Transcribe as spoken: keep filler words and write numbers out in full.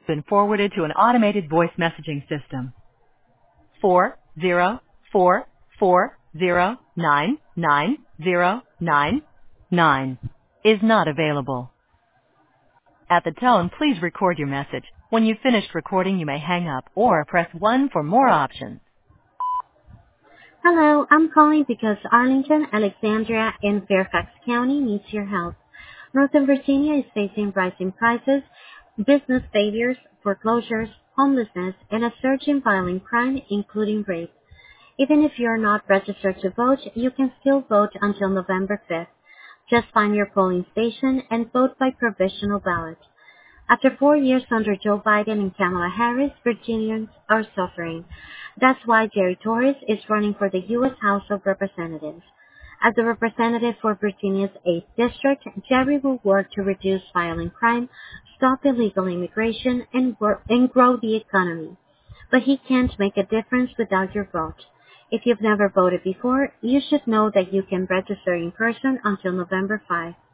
Been forwarded to an automated voice messaging system. Four zero four four zero nine nine zero nine nine is not available. At the tone, please record your message. When you've finished recording, you may hang up or press one for more options. Hello, I'm calling because Arlington, Alexandria, and Fairfax County needs your help. Northern Virginia is facing rising prices, business failures, foreclosures, homelessness, and a surge in violent crime, including rape. Even if you're not registered to vote, you can still vote until November fifth. Just find your polling station and vote by provisional ballot. After four years under Joe Biden and Kamala Harris, Virginians are suffering. That's why Jerry Torres is running for the U S House of Representatives. As a representative for Virginia's eighth District, Jerry will work to reduce violent crime, stop illegal immigration, and, work, and grow the economy. But he can't make a difference without your vote. If you've never voted before, you should know that you can register in person until November fifth.